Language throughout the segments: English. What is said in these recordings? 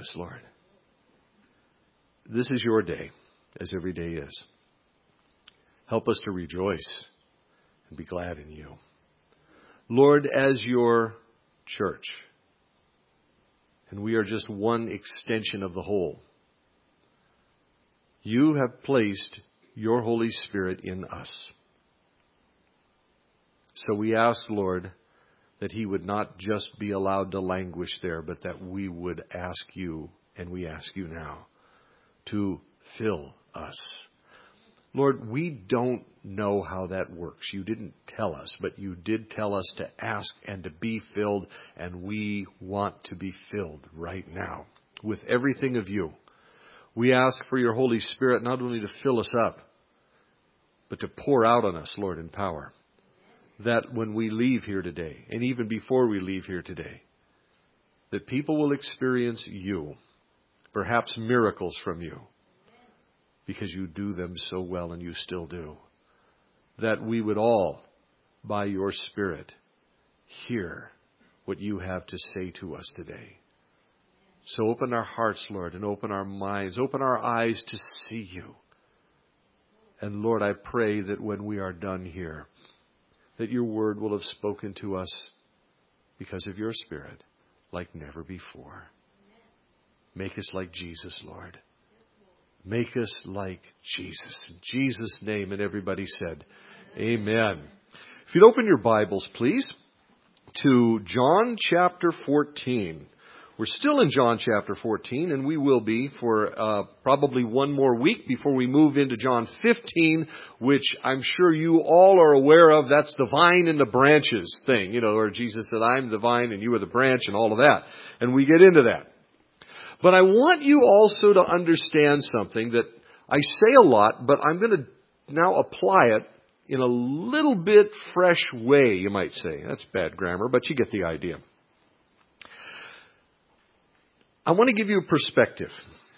us, Lord. This is your day, as every day is. Help us to rejoice and be glad in you. Lord, as your church, and we are just one extension of the whole, you have placed your Holy Spirit in us. So we ask, Lord, that He would not just be allowed to languish there, but that we would ask you, and we ask you now, to fill us. Lord, we don't know how that works. You didn't tell us, but you did tell us to ask and to be filled, and we want to be filled right now with everything of you. We ask for your Holy Spirit not only to fill us up, but to pour out on us, Lord, in power. That when we leave here today, and even before we leave here today, that people will experience you, perhaps miracles from you, because you do them so well and you still do. That we would all, by your Spirit, hear what you have to say to us today. So open our hearts, Lord, and open our minds, open our eyes to see you. And Lord, I pray that when we are done here, that your word will have spoken to us because of your Spirit like never before. Make us like Jesus, Lord. Make us like Jesus. In Jesus' name, and everybody said, Amen. If you'd open your Bibles, please, to John chapter 14. We're still in John chapter 14, and we will be for probably one more week before we move into John 15, which I'm sure you all are aware of. That's the vine and the branches thing, where Jesus said, I'm the vine and you are the branch and all of that. And we get into that. But I want you also to understand something that I say a lot, but I'm going to now apply it in a little bit fresh way, you might say. That's bad grammar, but you get the idea. I want to give you a perspective.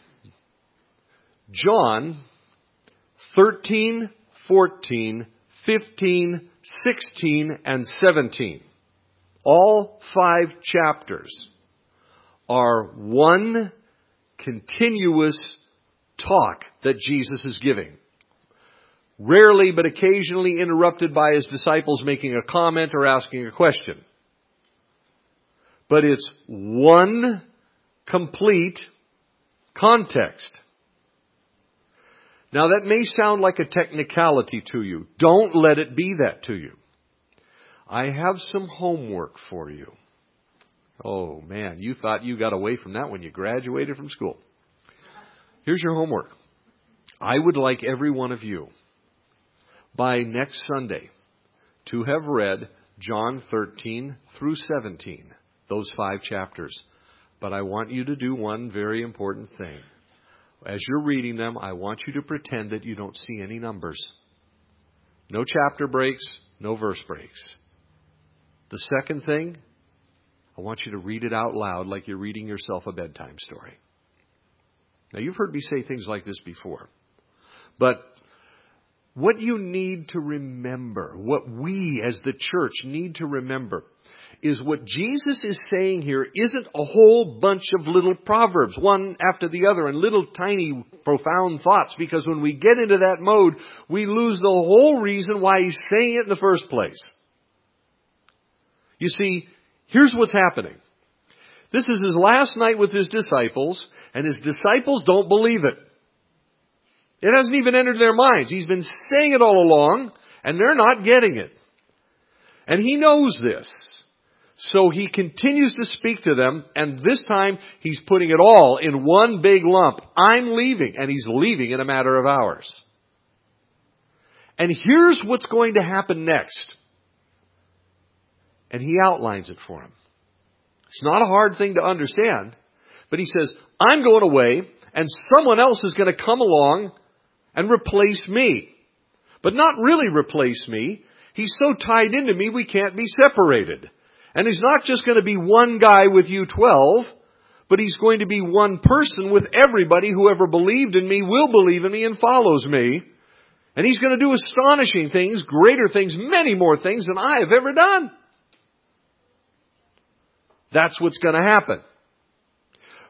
John 13, 14, 15, 16, and 17. All 5 chapters are one continuous talk that Jesus is giving. Rarely, but occasionally interrupted by his disciples making a comment or asking a question. But it's one complete context. Now that may sound like a technicality to you. Don't let it be that to you. I have some homework for you. Oh man, you thought you got away from that when you graduated from school. Here's your homework. I would like every one of you by next Sunday to have read John 13 through 17, those 5 chapters. But I want you to do one very important thing. As you're reading them, I want you to pretend that you don't see any numbers. No chapter breaks, no verse breaks. The second thing, I want you to read it out loud like you're reading yourself a bedtime story. Now, you've heard me say things like this before. But what you need to remember, what we as the church need to remember, is what Jesus is saying here isn't a whole bunch of little proverbs, one after the other, and little tiny profound thoughts, because when we get into that mode, we lose the whole reason why he's saying it in the first place. You see, here's what's happening. This is his last night with his disciples, and his disciples don't believe it. It hasn't even entered their minds. He's been saying it all along, and they're not getting it. And he knows this. So he continues to speak to them, and this time he's putting it all in one big lump. I'm leaving, and he's leaving in a matter of hours. And here's what's going to happen next. And he outlines it for him. It's not a hard thing to understand, but he says, I'm going away, and someone else is going to come along and replace me. But not really replace me. He's so tied into me, we can't be separated. And he's not just going to be one guy with you 12, but he's going to be one person with everybody who ever believed in me, will believe in me, and follows me. And he's going to do astonishing things, greater things, many more things than I have ever done. That's what's going to happen.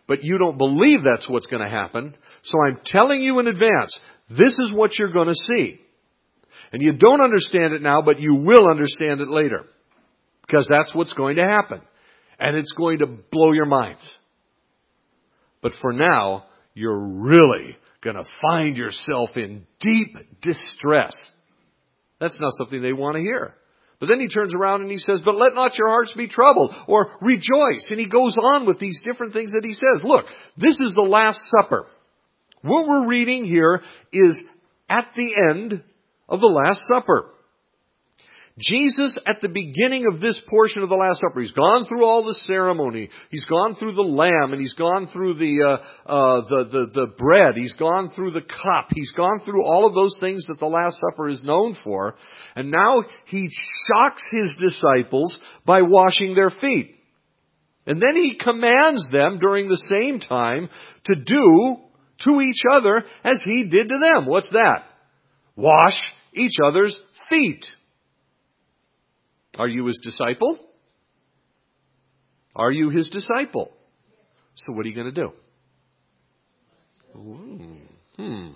but you don't believe that's what's going to happen. So I'm telling you in advance, this is what you're going to see. And you don't understand it now, but you will understand it later. Because that's what's going to happen. And it's going to blow your minds. But for now, you're really going to find yourself in deep distress. That's not something they want to hear. But then he turns around and he says, but let not your hearts be troubled, or rejoice. And he goes on with these different things that he says. Look, this is the Last Supper. What we're reading here is at the end of the Last Supper. Jesus, at the beginning of this portion of the Last Supper, he's gone through all the ceremony. He's gone through the lamb, and he's gone through the bread. He's gone through the cup. He's gone through all of those things that the Last Supper is known for. And now he shocks his disciples by washing their feet. And then he commands them during the same time to do to each other as he did to them. What's that? Wash each other's feet. Are you his disciple? Are you his disciple? So what are you going to do?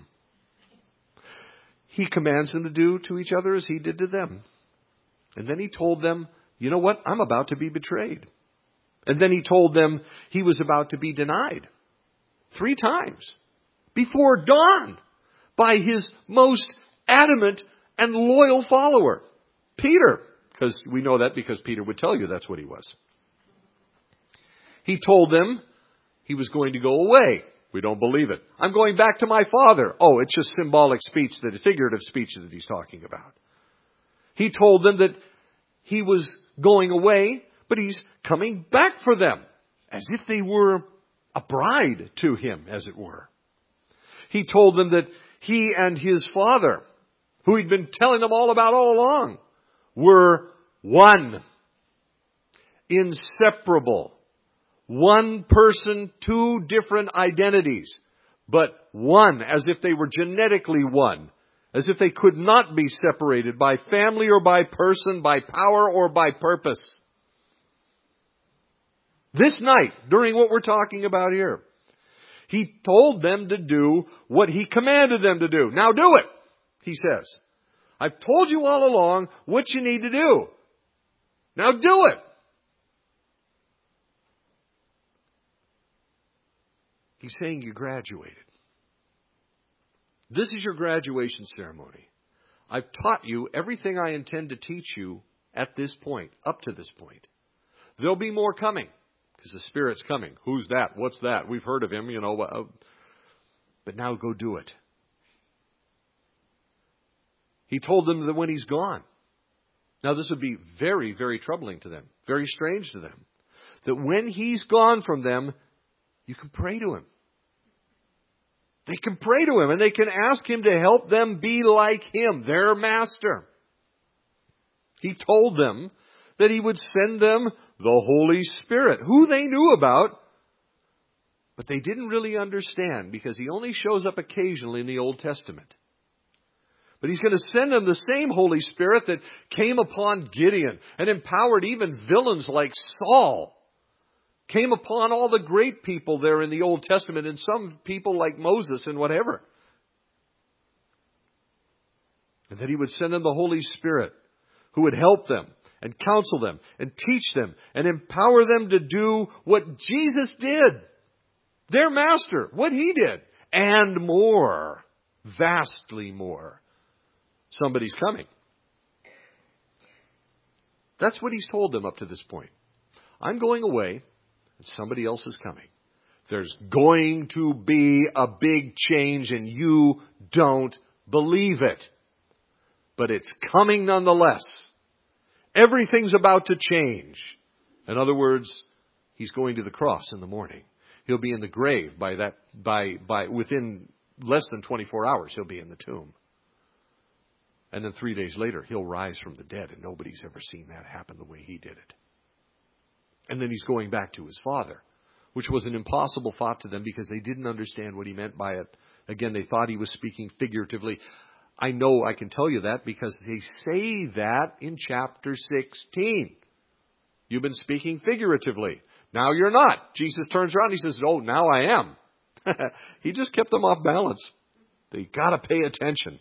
He commands them to do to each other as he did to them. And then he told them, you know what? I'm about to be betrayed. And then he told them he was about to be denied 3 times before dawn by his most adamant and loyal follower, Peter. Because we know that because Peter would tell you that's what he was. He told them he was going to go away. We don't believe it. I'm going back to my Father. Oh, it's just symbolic speech, figurative speech that he's talking about. He told them that he was going away, but he's coming back for them. As if they were a bride to him, as it were. He told them that he and his Father, who he'd been telling them all about all along, were one. Inseparable. One person, 2 different identities. But one, as if they were genetically one. As if they could not be separated by family or by person, by power or by purpose. This night, during what we're talking about here, he told them to do what he commanded them to do. Now do it, he says. I've told you all along what you need to do. Now do it. He's saying you graduated. This is your graduation ceremony. I've taught you everything I intend to teach you at this point, up to this point. There'll be more coming, because the Spirit's coming. Who's that? What's that? We've heard of him, But now go do it. He told them that when he's gone. Now this would be very, very troubling to them. Very strange to them. That when he's gone from them, you can pray to him. They can pray to him and they can ask him to help them be like him, their master. He told them that he would send them the Holy Spirit, who they knew about, but they didn't really understand because he only shows up occasionally in the Old Testament. But he's going to send them the same Holy Spirit that came upon Gideon and empowered even villains like Saul. Came upon all the great people there in the Old Testament and some people like Moses and whatever. And that he would send them the Holy Spirit who would help them and counsel them and teach them and empower them to do what Jesus did. Their master, what he did. And more. Vastly more. Somebody's coming. That's what he's told them up to this point. I'm going away. Somebody else is coming. There's going to be a big change and you don't believe it. But it's coming nonetheless. Everything's about to change. In other words, he's going to the cross in the morning. He'll be in the grave by within less than 24 hours he'll be in the tomb. And then 3 days later he'll rise from the dead, and nobody's ever seen that happen the way he did it. And then he's going back to his Father, which was an impossible thought to them because they didn't understand what he meant by it. Again, they thought he was speaking figuratively. I know I can tell you that because they say that in chapter 16. You've been speaking figuratively Now you're not. Jesus turns around and he says, oh, now I am. He just kept them off balance. They got to pay attention.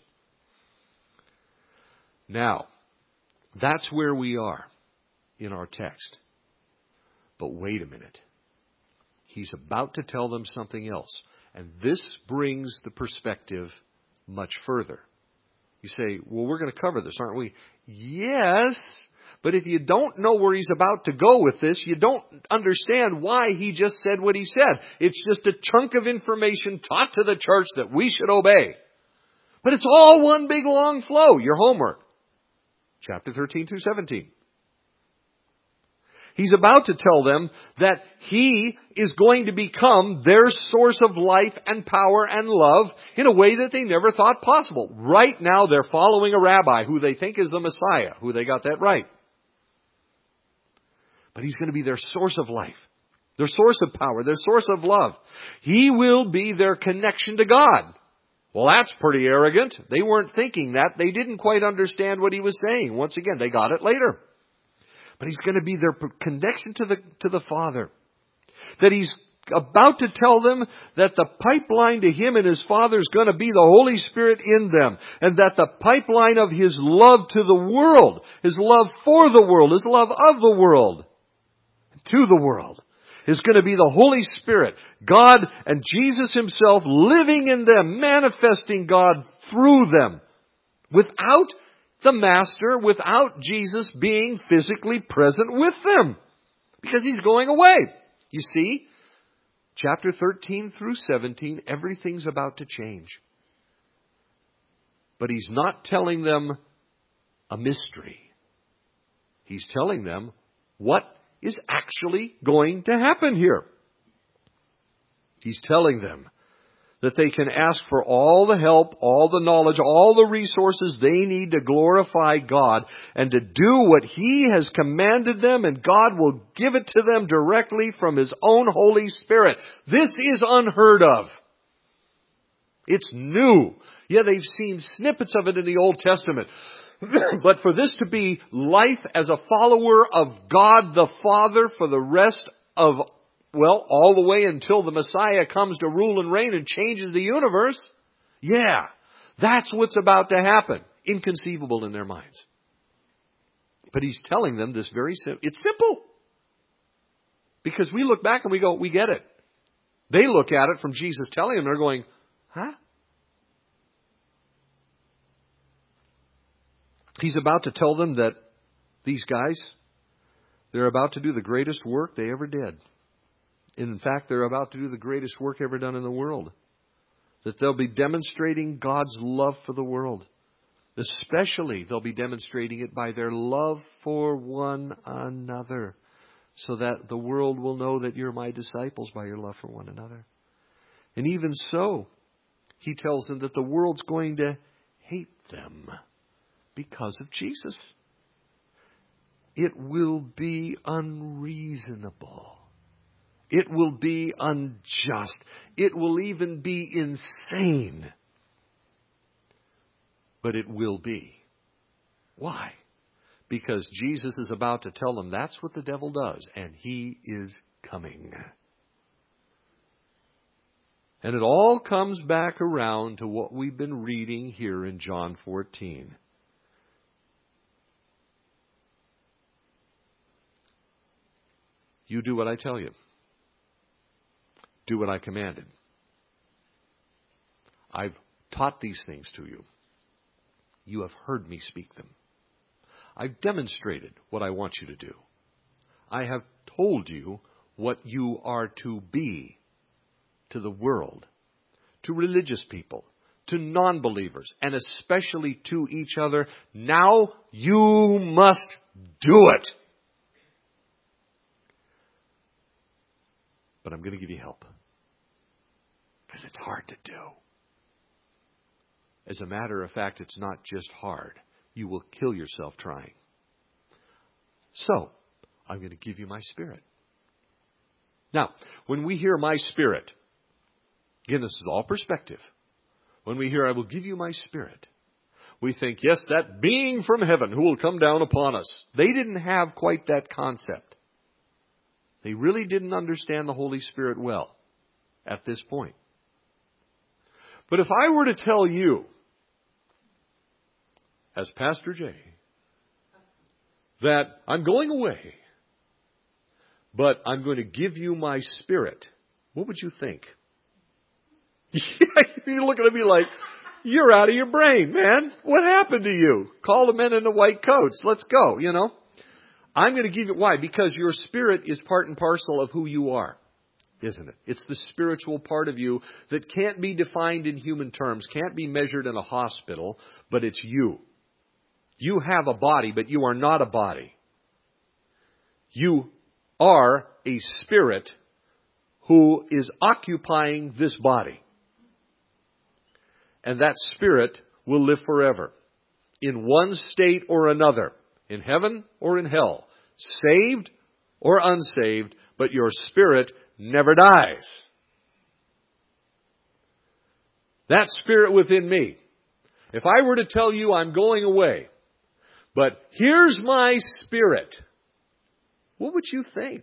Now, that's where we are in our text. But wait a minute. He's about to tell them something else. And this brings the perspective much further. You say, well, we're going to cover this, aren't we? Yes. But if you don't know where he's about to go with this, you don't understand why he just said what he said. It's just a chunk of information taught to the church that we should obey. But it's all one big long flow. Your homework. Chapter 13 through 17. He's about to tell them that he is going to become their source of life and power and love in a way that they never thought possible. Right now they're following a rabbi who they think is the Messiah, who they got that right. But he's going to be their source of life, their source of power, their source of love. He will be their connection to God. Well, that's pretty arrogant. They weren't thinking that. They didn't quite understand what he was saying. Once again, they got it later. But he's going to be their connection to the Father. That he's about to tell them that the pipeline to him and his Father is going to be the Holy Spirit in them. And that the pipeline of his love to the world, his love for the world, his love of the world, to the world, is going to be the Holy Spirit, God and Jesus himself living in them, manifesting God through them. Without the Master, without Jesus being physically present with them. Because he's going away. You see, chapter 13 through 17, everything's about to change. But he's not telling them a mystery. He's telling them what is actually going to happen here. He's telling them that they can ask for all the help, all the knowledge, all the resources they need to glorify God and to do what he has commanded them, and God will give it to them directly from his own Holy Spirit. This is unheard of. It's new. Yeah, they've seen snippets of it in the Old Testament. But for this to be life as a follower of God the Father for the rest of, well, all the way until the Messiah comes to rule and reign and changes the universe, yeah, that's what's about to happen. Inconceivable in their minds. But he's telling them this very simple. It's simple. Because we look back and we go, we get it. They look at it from Jesus telling them, they're going, huh? He's about to tell them that these guys, they're about to do the greatest work they ever did. In fact, they're about to do the greatest work ever done in the world. That they'll be demonstrating God's love for the world. Especially, they'll be demonstrating it by their love for one another. So that the world will know that you're my disciples by your love for one another. And even so, he tells them that the world's going to hate them because of Jesus. It will be unreasonable. It will be unjust. It will even be insane. But it will be. Why? Because Jesus is about to tell them that's what the devil does. And he is coming. And it all comes back around to what we've been reading here in John 14. You do what I tell you. Do what I commanded. I've taught these things to you. You have heard me speak them. I've demonstrated what I want you to do. I have told you what you are to be to the world, to religious people, to non-believers, and especially to each other. Now you must do it. But I'm going to give you help. Because it's hard to do. As a matter of fact, it's not just hard. You will kill yourself trying. So, I'm going to give you my Spirit. Now, when we hear my Spirit, again, this is all perspective. When we hear, I will give you my Spirit, we think, yes, that being from heaven who will come down upon us. They didn't have quite that concept. They really didn't understand the Holy Spirit well at this point. But if I were to tell you, as Pastor Jay, that I'm going away, but I'm going to give you my Spirit, what would you think? You're looking at me like, you're out of your brain, man. What happened to you? Call the men in the white coats. Let's go, I'm going to give you, why? Because your spirit is part and parcel of who you are, isn't it? It's the spiritual part of you that can't be defined in human terms, can't be measured in a hospital, but it's you. You have a body, but you are not a body. You are a spirit who is occupying this body. And that spirit will live forever, in one state or another, in heaven or in hell, saved or unsaved, but your spirit never dies. That spirit within me. If I were to tell you I'm going away, but here's my spirit, what would you think?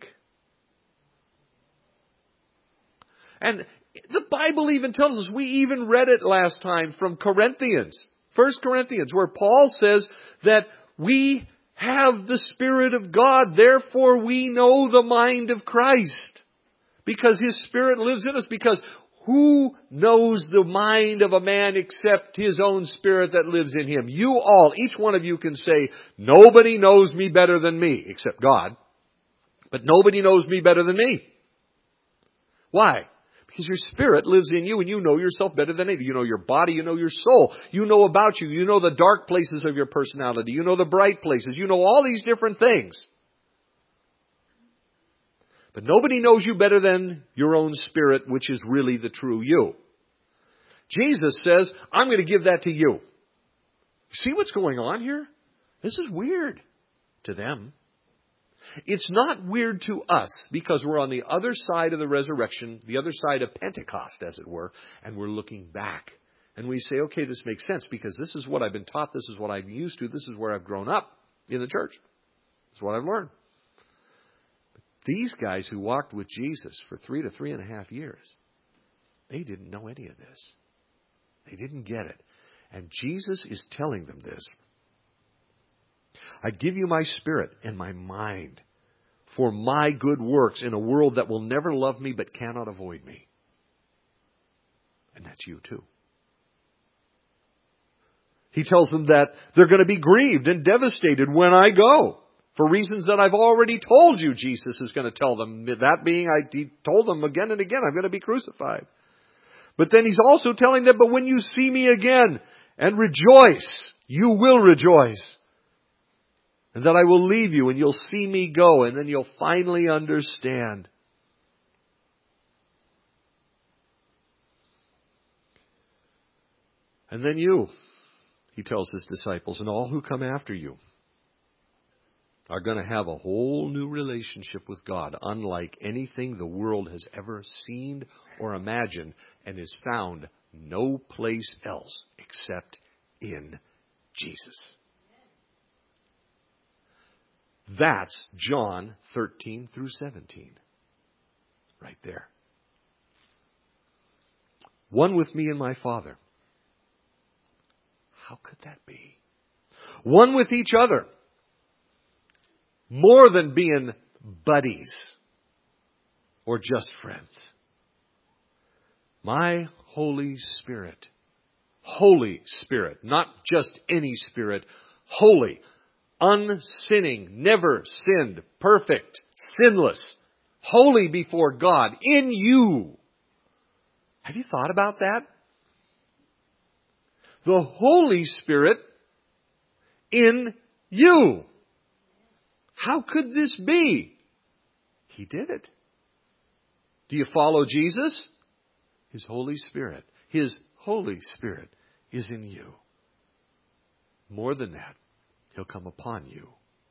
And the Bible even tells us, we even read it last time from Corinthians, 1 Corinthians, where Paul says that we have the Spirit of God, therefore we know the mind of Christ. Because His Spirit lives in us. Because who knows the mind of a man except his own spirit that lives in him? You all, each one of you can say, nobody knows me better than me, except God. But nobody knows me better than me. Why? Because your spirit lives in you and you know yourself better than anybody. You know your body, you know your soul. You know about you. You know the dark places of your personality. You know the bright places. You know all these different things. But nobody knows you better than your own spirit, which is really the true you. Jesus says, I'm going to give that to you. See what's going on here? This is weird to them. It's not weird to us because we're on the other side of the resurrection, the other side of Pentecost, as it were, and we're looking back. And we say, okay, this makes sense because this is what I've been taught, this is what I'm used to, this is where I've grown up in the church. This is what I've learned. But these guys who walked with Jesus for 3 to 3.5 years, they didn't know any of this. They didn't get it. And Jesus is telling them this. I give you my spirit and my mind for my good works in a world that will never love me but cannot avoid me. And that's you too. He tells them that they're going to be grieved and devastated when I go. For reasons that I've already told you, Jesus is going to tell them. That being, he told them again and again, I'm going to be crucified. But then He's also telling them, but when you see me again and rejoice, you will rejoice. And that I will leave you and you'll see me go and then you'll finally understand. And then you, He tells His disciples, and all who come after you are going to have a whole new relationship with God, unlike anything the world has ever seen or imagined, and is found no place else except in Jesus. That's John 13 through 17. Right there. One with me and my Father. How could that be? One with each other. More than being buddies or just friends. My Holy Spirit. Holy Spirit. Not just any Spirit. Holy. Unsinning. Never sinned. Perfect. Sinless. Holy before God. In you. Have you thought about that? The Holy Spirit in you. How could this be? He did it. Do you follow Jesus? His Holy Spirit. His Holy Spirit is in you. More than that, He'll come upon you.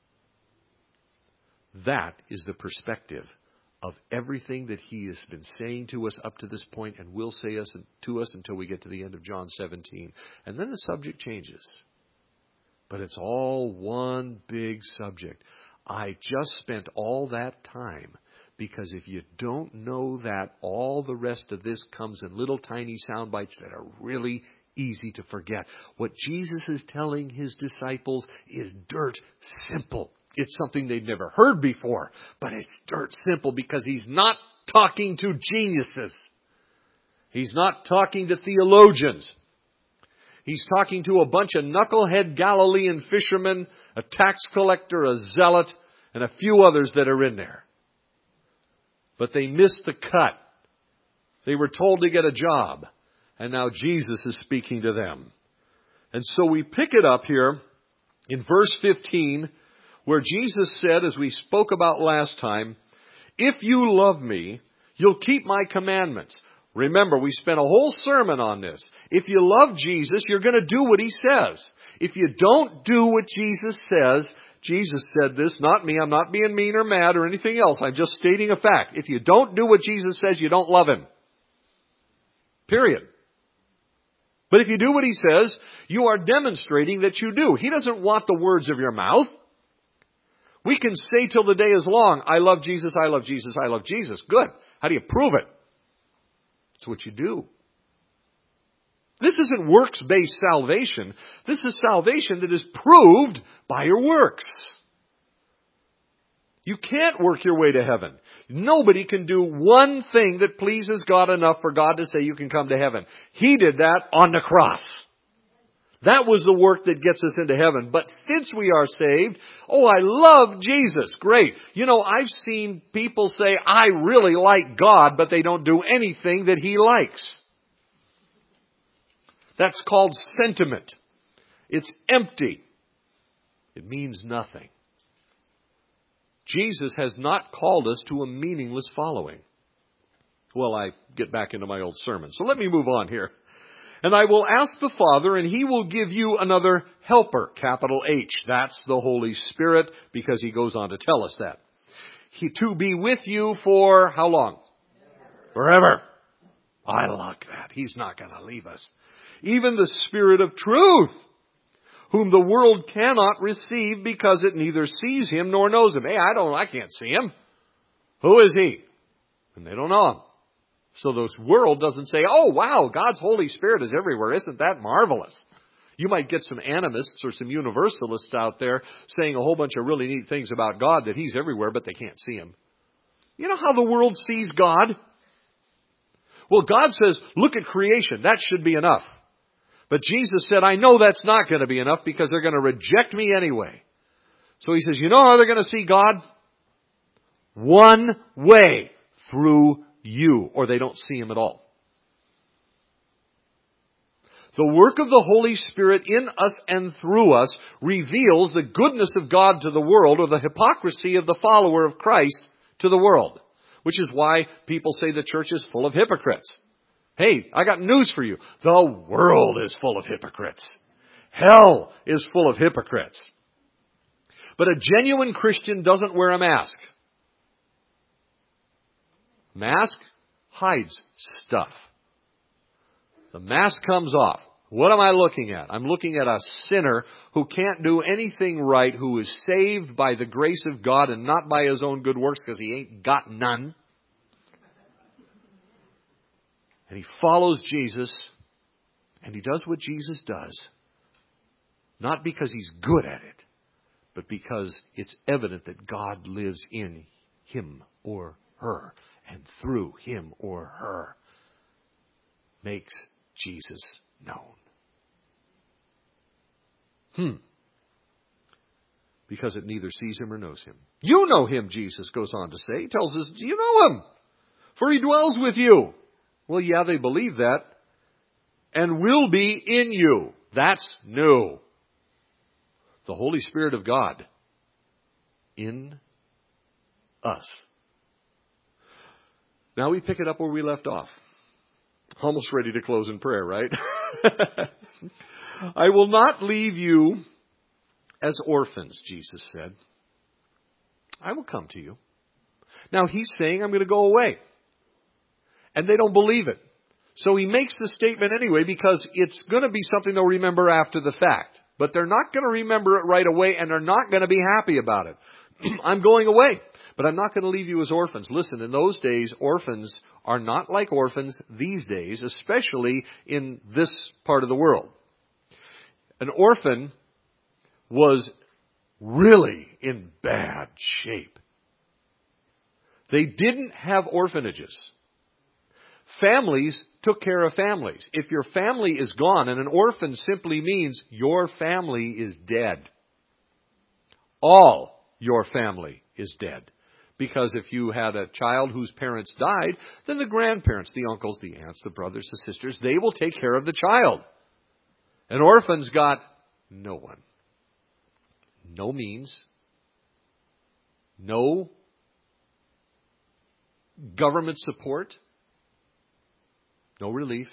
That is the perspective of everything that He has been saying to us up to this point and will say to us until we get to the end of John 17. And then the subject changes. But it's all one big subject. I just spent all that time Because if you don't know that, all the rest of this comes in little tiny sound bites that are really easy to forget. What Jesus is telling His disciples is dirt simple. It's something they've never heard before, but it's dirt simple because He's not talking to geniuses. He's not talking to theologians. He's talking to a bunch of knucklehead Galilean fishermen, a tax collector, a zealot, and a few others that are in there. But they missed the cut. They were told to get a job. And now Jesus is speaking to them. And so we pick it up here in verse 15, where Jesus said, as we spoke about last time, if you love me, you'll keep my commandments. Remember, we spent a whole sermon on this. If you love Jesus, you're going to do what He says. If you don't do what Jesus says, Jesus said this, not me. I'm not being mean or mad or anything else. I'm just stating a fact. If you don't do what Jesus says, you don't love Him. Period. But if you do what He says, you are demonstrating that you do. He doesn't want the words of your mouth. We can say till the day is long, I love Jesus, I love Jesus, I love Jesus. Good. How do you prove it? It's what you do. This isn't works-based salvation. This is salvation that is proved by your works. You can't work your way to heaven. Nobody can do one thing that pleases God enough for God to say you can come to heaven. He did that on the cross. That was the work that gets us into heaven. But since we are saved, I love Jesus. Great. I've seen people say, I really like God, but they don't do anything that He likes. That's called sentiment. It's empty. It means nothing. Jesus has not called us to a meaningless following. Well, I get back into my old sermon. So let me move on here. And I will ask the Father, and He will give you another helper, capital H. That's the Holy Spirit, because He goes on to tell us that. To be with you for how long? Forever. I like that. He's not going to leave us. Even the Spirit of truth, whom the world cannot receive because it neither sees Him nor knows Him. Hey, I can't see Him. Who is He? And they don't know Him. So this world doesn't say, oh wow, God's Holy Spirit is everywhere. Isn't that marvelous? You might get some animists or some universalists out there saying a whole bunch of really neat things about God, that He's everywhere, but they can't see Him. You know how the world sees God? Well, God says, look at creation. That should be enough. But Jesus said, I know that's not going to be enough because they're going to reject me anyway. So He says, you know how they're going to see God? One way, through you, or they don't see Him at all. The work of the Holy Spirit in us and through us reveals the goodness of God to the world, or the hypocrisy of the follower of Christ to the world. Which is why people say the church is full of hypocrites. Hey, I got news for you. The world is full of hypocrites. Hell is full of hypocrites. But a genuine Christian doesn't wear a mask. Mask hides stuff. The mask comes off. What am I looking at? I'm looking at a sinner who can't do anything right, who is saved by the grace of God and not by his own good works because he ain't got none. And he follows Jesus, and he does what Jesus does. Not because he's good at it, but because it's evident that God lives in him or her, and through him or her makes Jesus known. Because it neither sees him or knows him. You know him, Jesus goes on to say. He tells us, you know him, for he dwells with you. Well, yeah, they believe that. And will be in you. That's new. The Holy Spirit of God in us. Now we pick it up where we left off. Almost ready to close in prayer, right? I will not leave you as orphans, Jesus said. I will come to you. Now he's saying, I'm going to go away. And they don't believe it. So he makes the statement anyway because it's going to be something they'll remember after the fact. But they're not going to remember it right away, and they're not going to be happy about it. I'm going away, but I'm not going to leave you as orphans. Listen, in those days, orphans are not like orphans these days, especially in this part of the world. An orphan was really in bad shape. They didn't have orphanages. Families took care of families. If your family is gone, and an orphan simply means your family is dead. All your family is dead. Because if you had a child whose parents died, then the grandparents, the uncles, the aunts, the brothers, the sisters, they will take care of the child. An orphan's got no one. No means. No government support. No relief.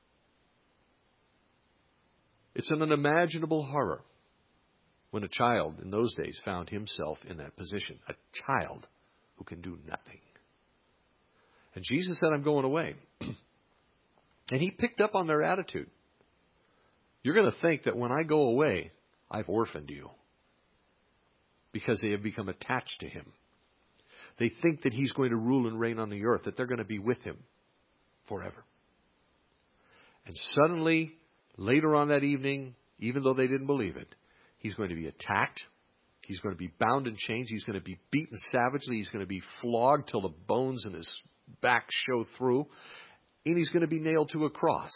It's an unimaginable horror when a child in those days found himself in that position. A child who can do nothing. And Jesus said, I'm going away. And he picked up on their attitude. You're going to think that when I go away, I've orphaned you. Because they have become attached to him. They think that he's going to rule and reign on the earth, that they're going to be with him forever. And suddenly, later on that evening, even though they didn't believe it, he's going to be attacked. He's going to be bound in chains. He's going to be beaten savagely. He's going to be flogged till the bones in his back show through. And he's going to be nailed to a cross.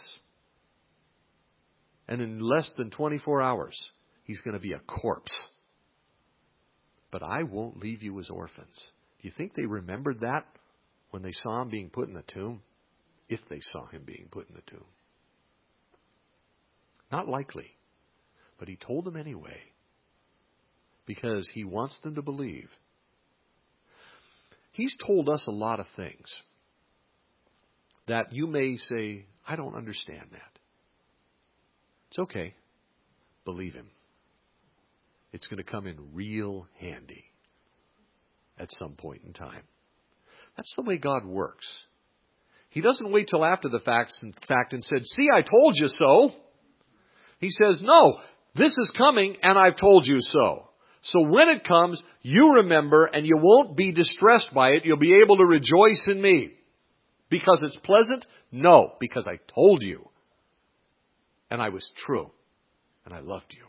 And in less than 24 hours, he's going to be a corpse. But I won't leave you as orphans. Do you think they remembered that when they saw him being put in the tomb? If they saw him being put in the tomb. Not likely. But he told them anyway. Because he wants them to believe. He's told us a lot of things that you may say, I don't understand that. It's okay. Believe him. It's going to come in real handy at some point in time. That's the way God works. He doesn't wait till after the fact and said, see, I told you so. He says, no, this is coming and I've told you so. So when it comes, you remember and you won't be distressed by it. You'll be able to rejoice in me. Because it's pleasant? No, because I told you. And I was true. And I loved you.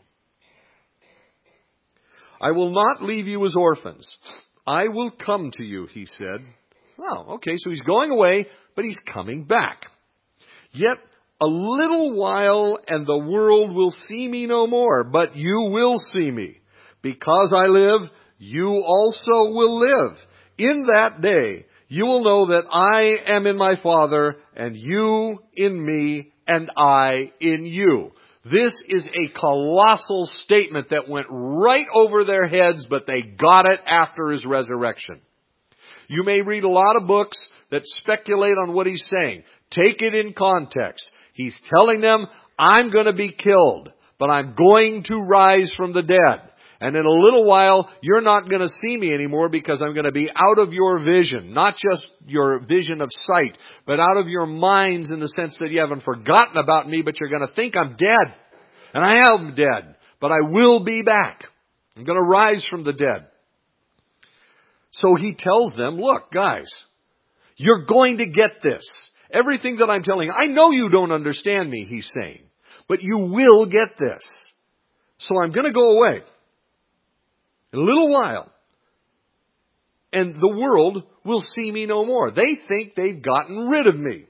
I will not leave you as orphans. I will come to you, he said. Well, okay, so he's going away, but he's coming back. Yet a little while and the world will see me no more, but you will see me. Because I live, you also will live. In that day, you will know that I am in my Father, and you in me, and I in you. This is a colossal statement that went right over their heads, but they got it after his resurrection. You may read a lot of books that speculate on what he's saying. Take it in context. He's telling them, I'm going to be killed, but I'm going to rise from the dead. And in a little while, you're not going to see me anymore because I'm going to be out of your vision. Not just your vision of sight, but out of your minds in the sense that you haven't forgotten about me, but you're going to think I'm dead. And I am dead, but I will be back. I'm going to rise from the dead. So he tells them, look, guys, you're going to get this. Everything that I'm telling you, I know you don't understand me, he's saying, but you will get this. So I'm going to go away. In a little while. And the world will see me no more. They think they've gotten rid of me.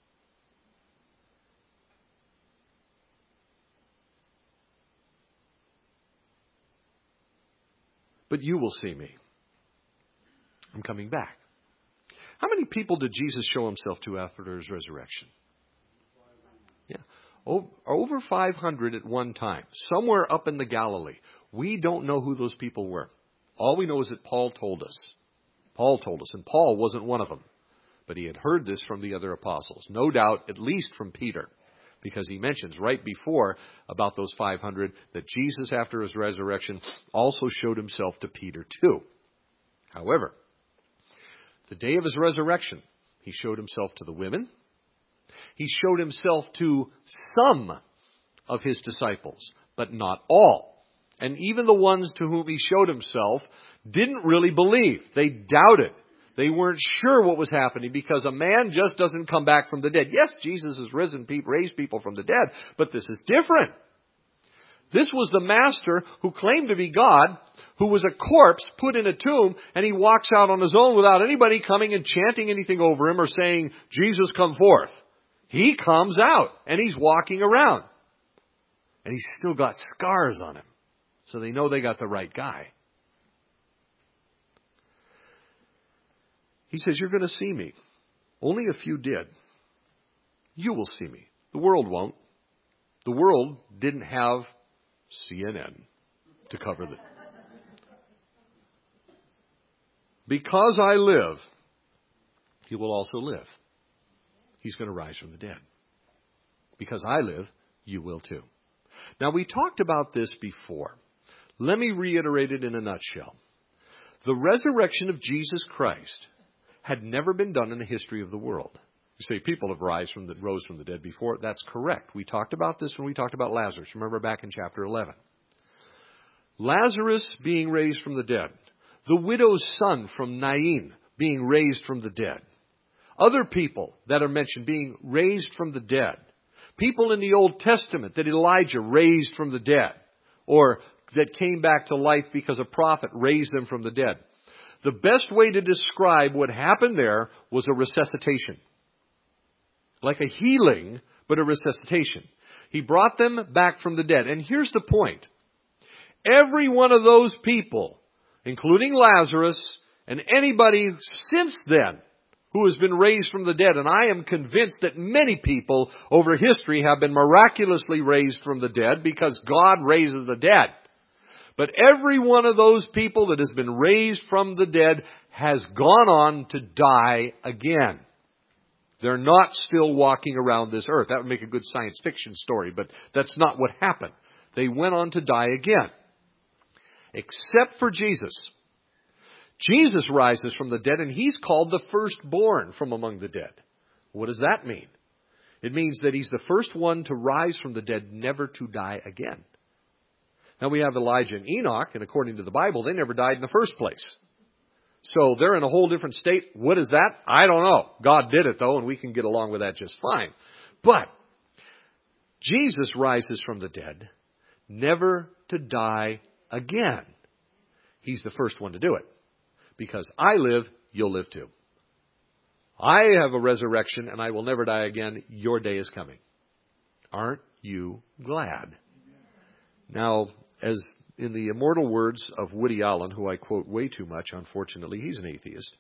But you will see me. I'm coming back. How many people did Jesus show himself to after his resurrection? Yeah. Over 500 at one time. Somewhere up in the Galilee. We don't know who those people were. All we know is that Paul told us. Paul told us, and Paul wasn't one of them. But he had heard this from the other apostles. No doubt, at least from Peter. Because he mentions right before about those 500 that Jesus, after his resurrection, also showed himself to Peter too. However, the day of his resurrection, he showed himself to the women. He showed himself to some of his disciples, but not all. And even the ones to whom he showed himself didn't really believe. They doubted. They weren't sure what was happening because a man just doesn't come back from the dead. Yes, Jesus has raised people from the dead, but this is different. This was the master who claimed to be God, who was a corpse put in a tomb, and he walks out on his own without anybody coming and chanting anything over him or saying, Jesus, come forth. He comes out, and he's walking around. And he's still got scars on him. So they know they got the right guy. He says, you're going to see me. Only a few did. You will see me. The world won't. The world didn't have CNN to cover it. Because I live, he will also live. He's going to rise from the dead. Because I live, you will too. Now, we talked about this before. Let me reiterate it in a nutshell. The resurrection of Jesus Christ had never been done in the history of the world. You say people have rose from the dead before. That's correct. We talked about this when we talked about Lazarus. Remember back in chapter 11. Lazarus being raised from the dead. The widow's son from Nain being raised from the dead. Other people that are mentioned being raised from the dead. People in the Old Testament that Elijah raised from the dead. Or that came back to life because a prophet raised them from the dead. The best way to describe what happened there was a resuscitation. Like a healing, but a resuscitation. He brought them back from the dead. And here's the point. Every one of those people, including Lazarus and anybody since then who has been raised from the dead, and I am convinced that many people over history have been miraculously raised from the dead because God raises the dead. But every one of those people that has been raised from the dead has gone on to die again. They're not still walking around this earth. That would make a good science fiction story, but that's not what happened. They went on to die again. Except for Jesus. Jesus rises from the dead, and he's called the firstborn from among the dead. What does that mean? It means that he's the first one to rise from the dead, never to die again. Now we have Elijah and Enoch, and according to the Bible, they never died in the first place. So they're in a whole different state. What is that? I don't know. God did it, though, and we can get along with that just fine. But Jesus rises from the dead, never to die again. He's the first one to do it. Because I live, you'll live too. I have a resurrection, and I will never die again. Your day is coming. Aren't you glad? Now, as in the immortal words of Woody Allen, who I quote way too much, unfortunately, he's an atheist.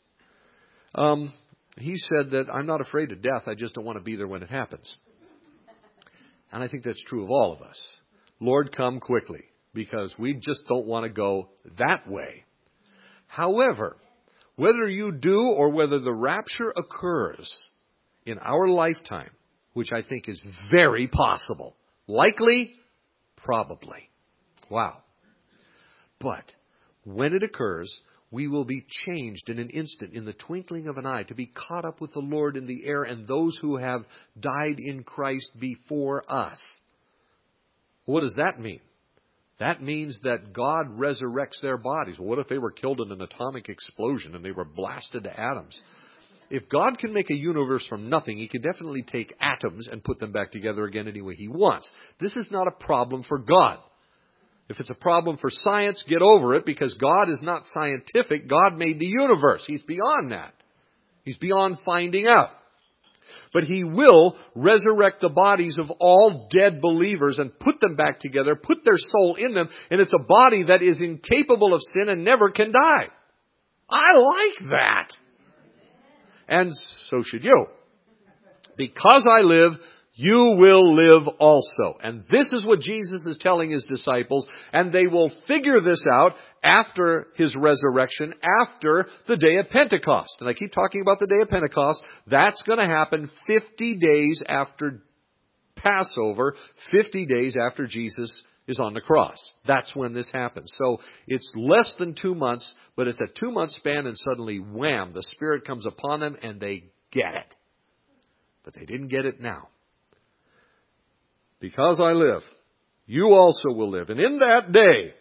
He said that I'm not afraid of death, I just don't want to be there when it happens. And I think that's true of all of us. Lord, come quickly, because we just don't want to go that way. However, whether you do or whether the rapture occurs in our lifetime, which I think is very possible, likely, probably. Wow. But when it occurs, we will be changed in an instant, in the twinkling of an eye, to be caught up with the Lord in the air and those who have died in Christ before us. What does that mean? That means that God resurrects their bodies. Well, what if they were killed in an atomic explosion and they were blasted to atoms? If God can make a universe from nothing, He can definitely take atoms and put them back together again any way He wants. This is not a problem for God. If it's a problem for science, get over it, because God is not scientific. God made the universe. He's beyond that. He's beyond finding out. But He will resurrect the bodies of all dead believers and put them back together, put their soul in them, and it's a body that is incapable of sin and never can die. I like that. And so should you. Because I live, you will live also. And this is what Jesus is telling His disciples, and they will figure this out after His resurrection, after the day of Pentecost. And I keep talking about the day of Pentecost. That's going to happen 50 days after Passover, 50 days after Jesus is on the cross. That's when this happens. So it's less than 2 months, but it's a 2-month span, and suddenly, wham, the Spirit comes upon them and they get it. But they didn't get it now. Because I live, you also will live. And in that day,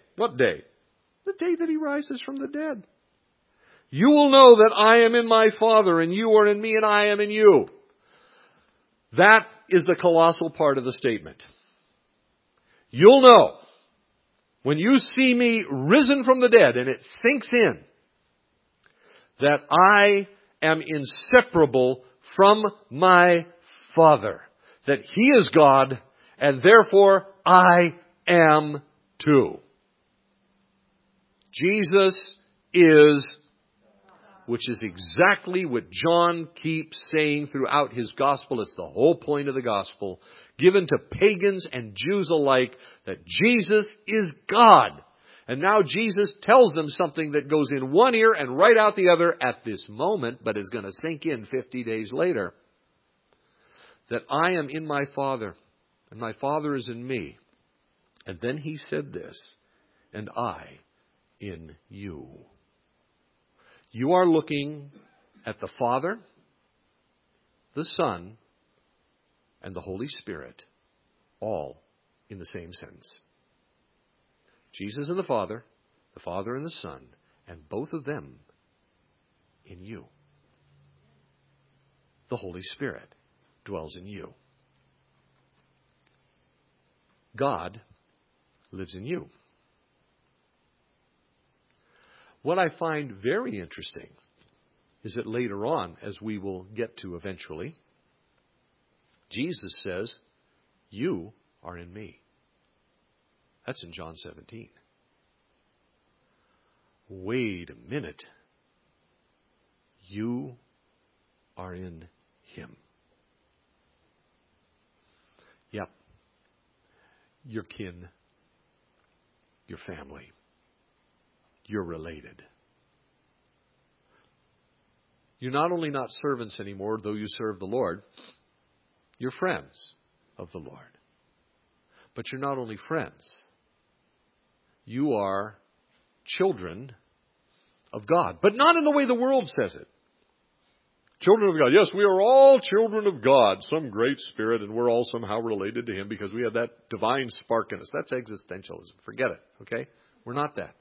What day? The day that He rises from the dead. You will know that I am in my Father, and you are in me, and I am in you. That is the colossal part of the statement. You'll know when you see me risen from the dead, and it sinks in, that I am inseparable from my Father. That He is God, and therefore I am too. Jesus is, which is exactly what John keeps saying throughout his gospel. It's the whole point of the gospel, given to pagans and Jews alike, that Jesus is God. And now Jesus tells them something that goes in one ear and right out the other at this moment, but is going to sink in 50 days later. That I am in my Father, and my Father is in me. And then He said this, and I in you. You are looking at the Father, the Son, and the Holy Spirit, all in the same sentence. Jesus and the Father and the Son, and both of them in you. The Holy Spirit dwells in you. God lives in you. What I find very interesting is that later on, as we will get to eventually, Jesus says, you are in me. That's in John 17. Wait a minute. You are in Him. Yep. Your kin, your family. You're related. You're not only not servants anymore, though you serve the Lord, you're friends of the Lord. But you're not only friends. You are children of God. But not in the way the world says it. Children of God. Yes, we are all children of God, some great spirit, and we're all somehow related to Him because we have that divine spark in us. That's existentialism. Forget it, okay? We're not that.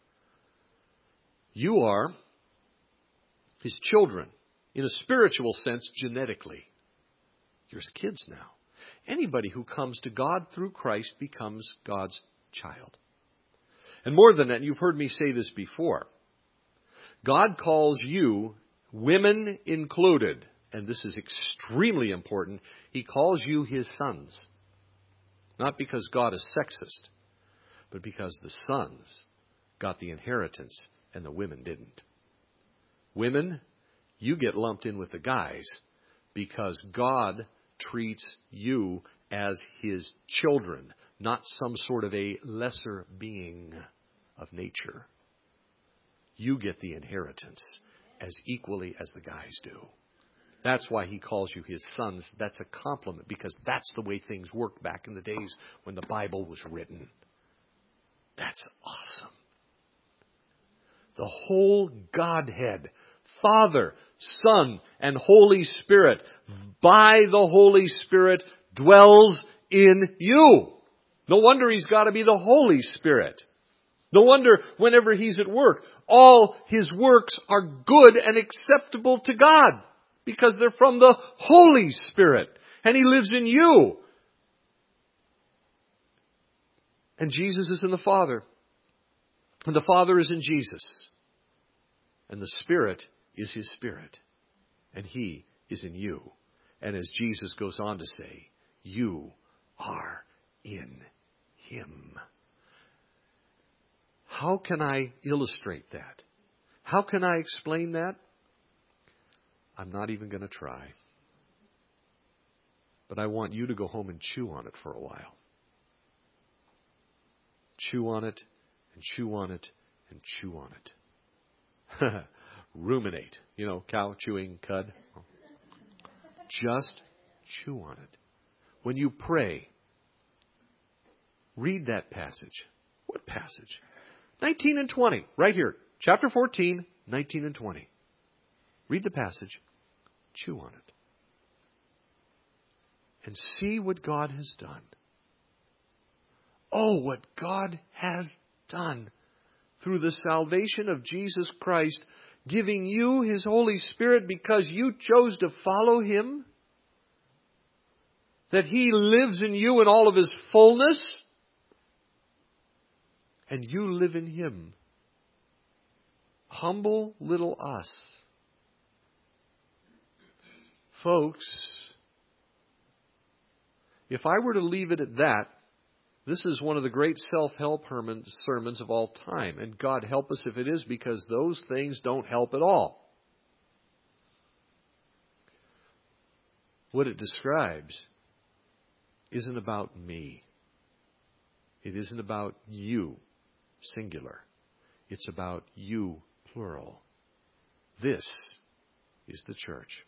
You are His children, in a spiritual sense, genetically. You're His kids now. Anybody who comes to God through Christ becomes God's child. And more than that, you've heard me say this before. God calls you, women included, and this is extremely important, He calls you His sons. Not because God is sexist, but because the sons got the inheritance and the women didn't. Women, you get lumped in with the guys because God treats you as His children, not some sort of a lesser being of nature. You get the inheritance as equally as the guys do. That's why He calls you His sons. That's a compliment because that's the way things worked back in the days when the Bible was written. That's awesome. The whole Godhead, Father, Son, and Holy Spirit, by the Holy Spirit dwells in you. No wonder He's got to be the Holy Spirit. No wonder whenever He's at work, all His works are good and acceptable to God because they're from the Holy Spirit and He lives in you. And Jesus is in the Father. And the Father is in Jesus. And the Spirit is His Spirit. And He is in you. And as Jesus goes on to say, you are in Him. How can I illustrate that? How can I explain that? I'm not even going to try. But I want you to go home and chew on it for a while. Chew on it, and chew on it, and chew on it. Ruminate. You know, cow chewing cud. Just chew on it. When you pray, read that passage. What passage? 19 and 20. Right here. Chapter 14, 19 and 20. Read the passage. Chew on it. And see what God has done. Oh, what God has done through the salvation of Jesus Christ, giving you His Holy Spirit because you chose to follow Him? That He lives in you in all of His fullness? And you live in Him. Humble little us. Folks, if I were to leave it at that, this is one of the great self-help sermons of all time. And God help us if it is, because those things don't help at all. What it describes isn't about me. It isn't about you, singular. It's about you, plural. This is the church.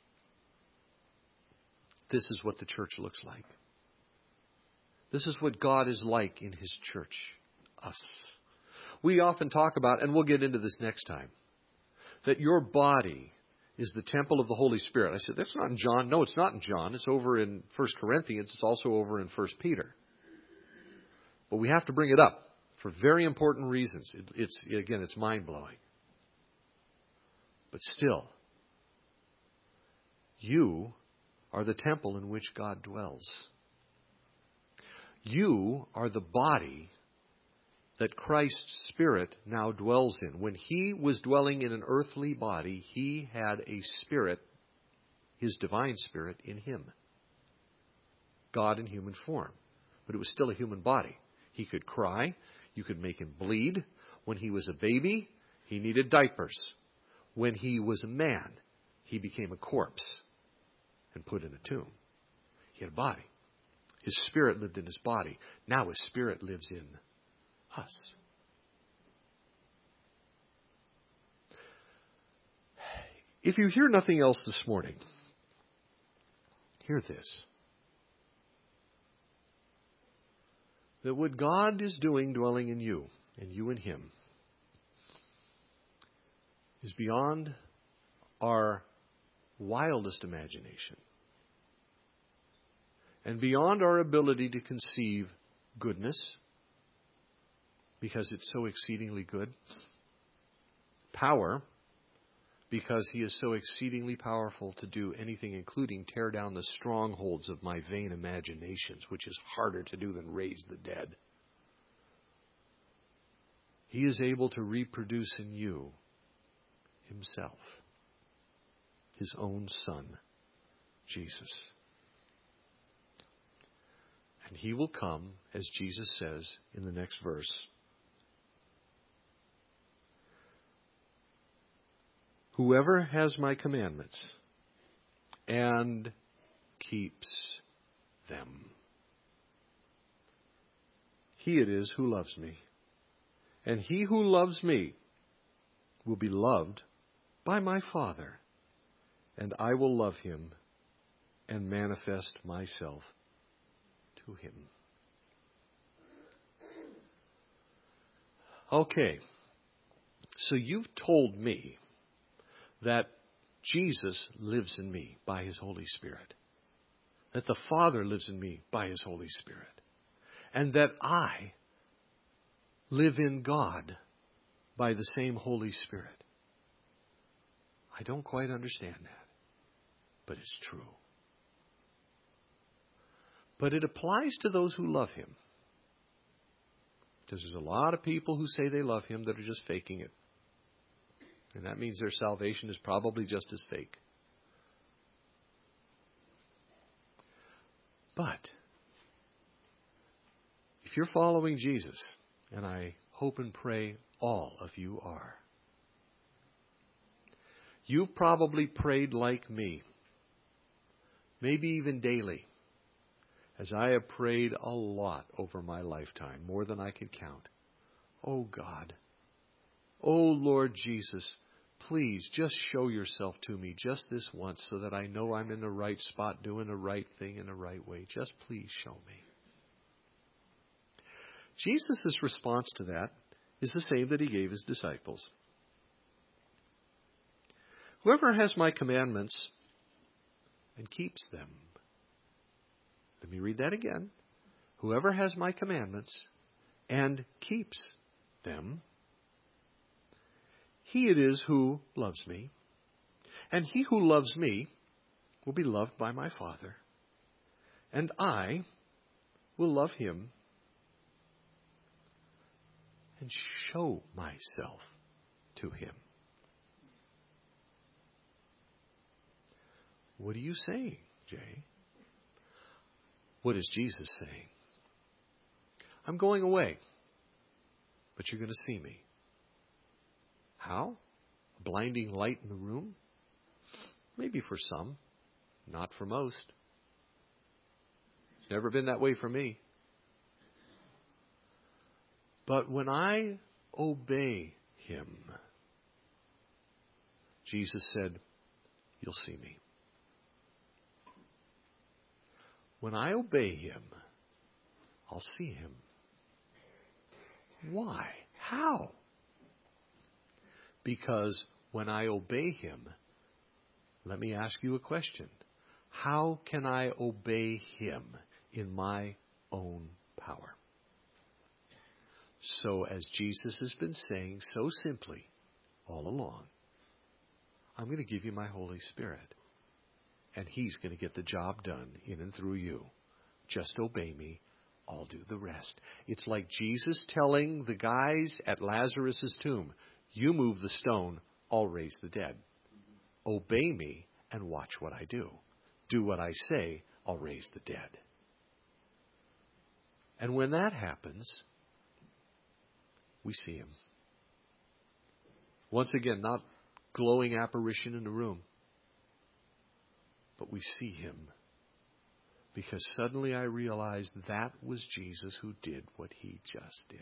This is what the church looks like. This is what God is like in His church, us. We often talk about, and we'll get into this next time, that your body is the temple of the Holy Spirit. I said, that's not in John. No, it's not in John. It's over in 1 Corinthians. It's also over in 1 Peter. But we have to bring it up for very important reasons. It's mind-blowing. But still, you are the temple in which God dwells. You are the body that Christ's Spirit now dwells in. When He was dwelling in an earthly body, He had a spirit, His divine Spirit, in Him. God in human form. But it was still a human body. He could cry. You could make Him bleed. When He was a baby, He needed diapers. When He was a man, He became a corpse and put in a tomb. He had a body. His Spirit lived in His body. Now His Spirit lives in us. If you hear nothing else this morning, hear this. That what God is doing dwelling in you, and you in Him, is beyond our wildest imagination. And beyond our ability to conceive goodness, because it's so exceedingly good. Power, because He is so exceedingly powerful to do anything, including tear down the strongholds of my vain imaginations, which is harder to do than raise the dead. He is able to reproduce in you Himself, His own Son, Jesus. And He will come, as Jesus says in the next verse, whoever has my commandments and keeps them, he it is who loves me. And he who loves me will be loved by my Father, and I will love him and manifest myself to him. Okay, so you've told me that Jesus lives in me by His Holy Spirit, that the Father lives in me by His Holy Spirit, and that I live in God by the same Holy Spirit. I don't quite understand that, but it's true. But it applies to those who love Him. Because there's a lot of people who say they love Him that are just faking it. And that means their salvation is probably just as fake. But if you're following Jesus, and I hope and pray all of you are, you've probably prayed like me, maybe even daily, as I have prayed a lot over my lifetime, more than I could count. Oh God, oh Lord Jesus, please just show yourself to me just this once so that I know I'm in the right spot, doing the right thing in the right way. Just please show me. Jesus' response to that is the same that He gave His disciples. Whoever has my commandments and keeps them. Let me read that again. Whoever has my commandments and keeps them. He it is who loves me, and he who loves me will be loved by my Father, and I will love him and show myself to him. What are you saying, Jay? What is Jesus saying? I'm going away, but you're going to see me. How? A blinding light in the room? Maybe for some, not for most. It's never been that way for me. But when I obey him, Jesus said, you'll see me. When I obey him, I'll see him. Why? How? Because when I obey him, let me ask you a question. How can I obey him in my own power? So as Jesus has been saying so simply all along, I'm going to give you my Holy Spirit. And he's going to get the job done in and through you. Just obey me. I'll do the rest. It's like Jesus telling the guys at Lazarus' tomb, you move the stone, I'll raise the dead. Obey me and watch what I do. Do what I say, I'll raise the dead. And when that happens, we see him. Once again, not glowing apparition in the room. But we see him because suddenly I realized that was Jesus who did what he just did.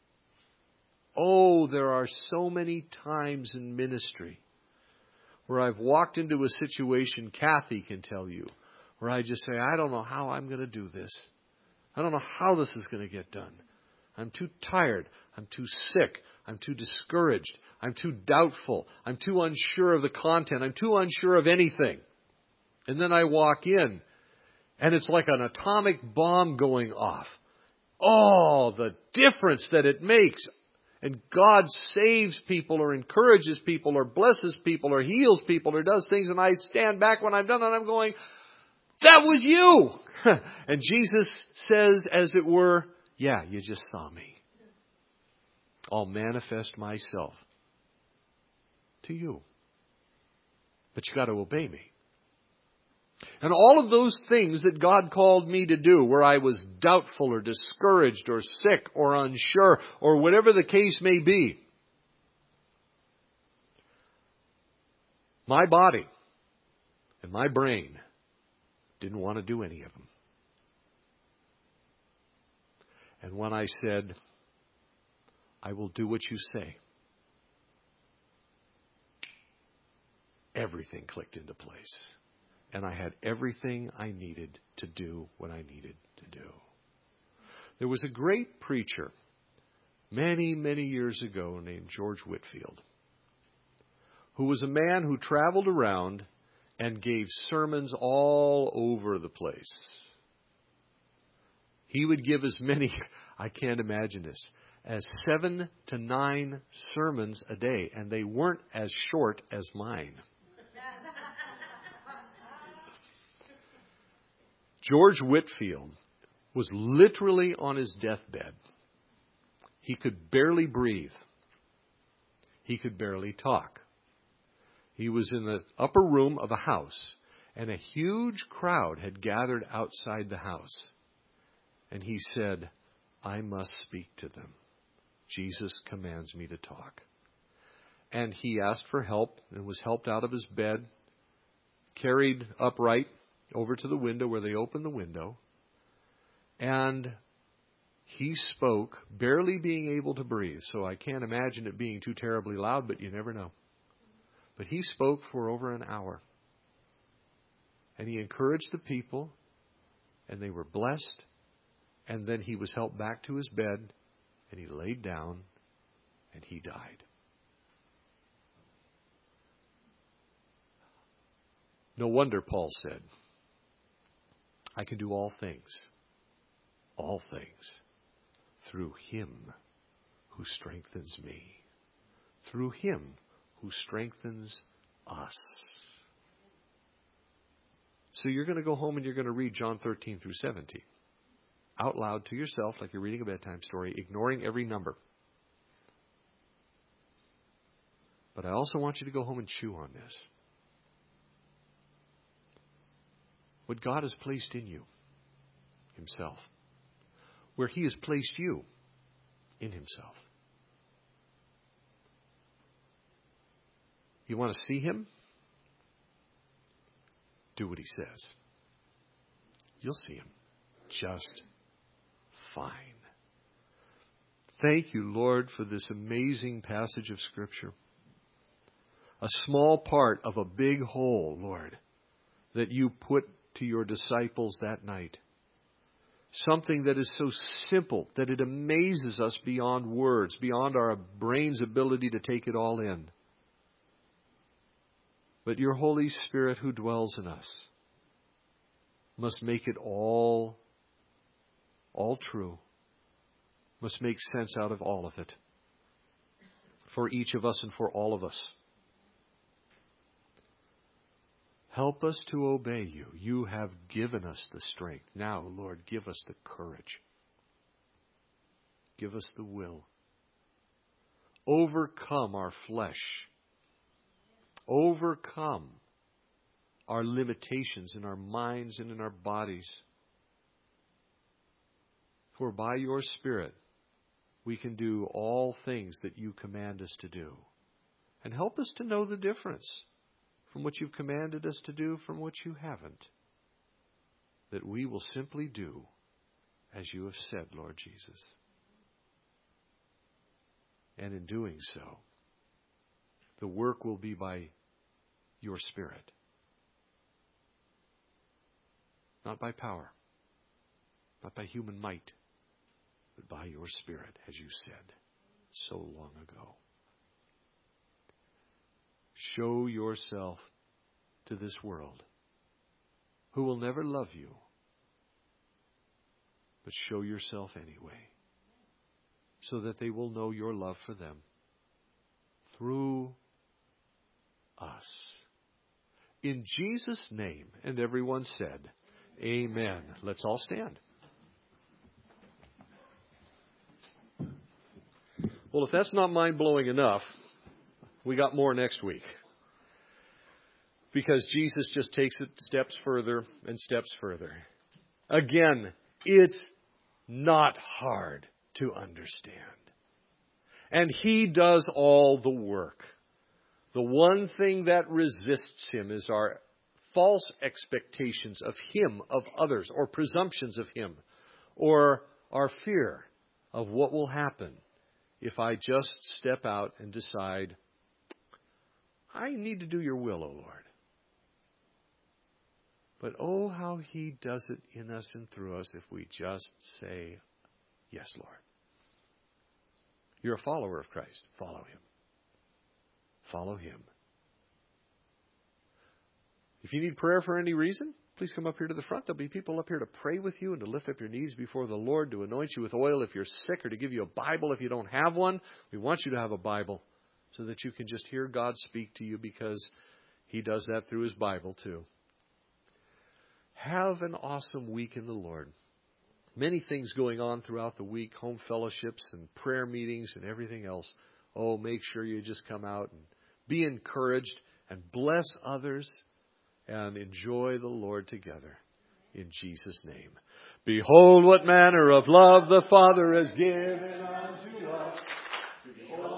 Oh, there are so many times in ministry where I've walked into a situation, Kathy can tell you, where I just say, I don't know how I'm going to do this. I don't know how this is going to get done. I'm too tired. I'm too sick. I'm too discouraged. I'm too doubtful. I'm too unsure of the content. I'm too unsure of anything. And then I walk in, and it's like an atomic bomb going off. Oh, the difference that it makes. And God saves people or encourages people or blesses people or heals people or does things. And I stand back when I'm done and I'm going, that was you. And Jesus says, as it were, yeah, you just saw me. I'll manifest myself to you. But you got to obey me. And all of those things that God called me to do, where I was doubtful or discouraged or sick or unsure or whatever the case may be, my body and my brain didn't want to do any of them. And when I said, I will do what you say, everything clicked into place. And I had everything I needed to do what I needed to do. There was a great preacher many, many years ago named George Whitefield, who was a man who traveled around and gave sermons all over the place. He would give as many, I can't imagine this, as 7 to 9 sermons a day, and they weren't as short as mine. George Whitefield was literally on his deathbed. He could barely breathe. He could barely talk. He was in the upper room of a house, and a huge crowd had gathered outside the house. And he said, I must speak to them. Jesus commands me to talk. And he asked for help and was helped out of his bed, carried upright over to the window where they opened the window. And he spoke, barely being able to breathe. So I can't imagine it being too terribly loud, but you never know. But he spoke for over an hour. And he encouraged the people, and they were blessed. And then he was helped back to his bed, and he laid down, and he died. No wonder Paul said, I can do all things, through him who strengthens me. Through Him who strengthens us. So you're going to go home and you're going to read John 13 through 17. Out loud to yourself, like you're reading a bedtime story, ignoring every number. But I also want you to go home and chew on this. What God has placed in you, Himself. Where He has placed you, in Himself. You want to see Him? Do what He says. You'll see Him just fine. Thank you, Lord, for this amazing passage of Scripture. A small part of a big whole, Lord, that you put to your disciples that night. Something that is so simple that it amazes us beyond words, beyond our brain's ability to take it all in. But your Holy Spirit who dwells in us must make it all true. Must make sense out of all of it. For each of us and for all of us. Help us to obey you. You have given us the strength. Now, Lord, give us the courage. Give us the will. Overcome our flesh. Overcome our limitations in our minds and in our bodies. For by your Spirit, we can do all things that you command us to do. And help us to know the difference from what you've commanded us to do from what you haven't. That we will simply do as you have said, Lord Jesus. And in doing so, the work will be by your Spirit. Not by power, not by human might, but by your Spirit, as you said so long ago. Show yourself to this world, who will never love you, but show yourself anyway, so that they will know your love for them through us. In Jesus' name, and everyone said, Amen. Let's all stand. Well, if that's not mind-blowing enough, we got more next week. Because Jesus just takes it steps further and steps further. Again, it's not hard to understand. And He does all the work. The one thing that resists Him is our false expectations of Him, of others, or presumptions of Him, or our fear of what will happen if I just step out and decide, I need to do your will, O Lord. But oh, how He does it in us and through us if we just say, yes, Lord. You're a follower of Christ. Follow Him. Follow Him. If you need prayer for any reason, please come up here to the front. There'll be people up here to pray with you and to lift up your knees before the Lord, to anoint you with oil if you're sick, or to give you a Bible if you don't have one. We want you to have a Bible so that you can just hear God speak to you, because He does that through His Bible too. Have an awesome week in the Lord. Many things going on throughout the week, home fellowships and prayer meetings and everything else. Oh, make sure you just come out and be encouraged and bless others and enjoy the Lord together. In Jesus' name. Behold what manner of love the Father has given unto us. Behold